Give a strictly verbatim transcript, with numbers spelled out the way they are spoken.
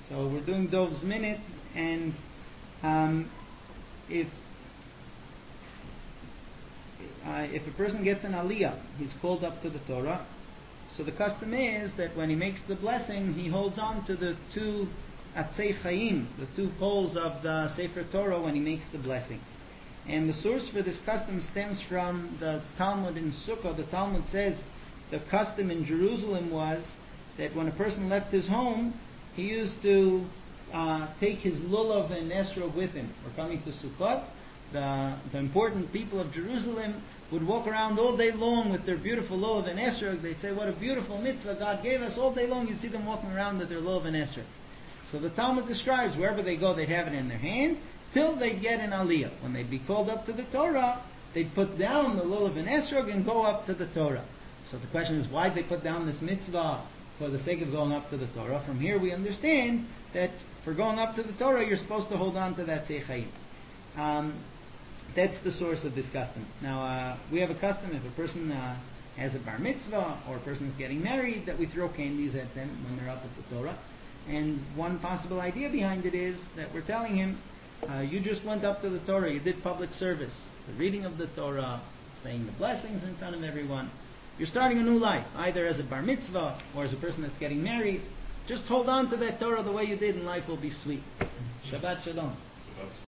So we're doing Dov's Minute, and um, if uh, if a person gets an aliyah, he's called up to the Torah. So the custom is that when he makes the blessing, he holds on to the two Atzei Chaim, the two poles of the Sefer Torah, when he makes the blessing. And the source for this custom stems from the Talmud in Sukkah. The Talmud says the custom in Jerusalem was that when a person left his home, he used to uh, take his lulav and esrog with him. We're coming to Sukkot. The, the important people of Jerusalem would walk around all day long with their beautiful lulav and esrog. They'd say, what a beautiful mitzvah God gave us. All day long you'd see them walking around with their lulav and esrog. So the Talmud describes wherever they go, they'd have it in their hand till they'd get an aliyah. When they'd be called up to the Torah, they'd put down the lulav and esrog and go up to the Torah. So the question is, why'd they put down this mitzvah for the sake of going up to the Torah? From here we understand that for going up to the Torah, you're supposed to hold on to that Seichaim. Um, that's the source of this custom. Now, uh, we have a custom, if a person uh, has a bar mitzvah or a person is getting married, that we throw candies at them when they're up at the Torah. And one possible idea behind it is that we're telling him, uh, you just went up to the Torah, you did public service, the reading of the Torah, saying the blessings in front of everyone. You're starting a new life, either as a bar mitzvah or as a person that's getting married. Just hold on to that Torah the way you did, and life will be sweet. Shabbat Shalom.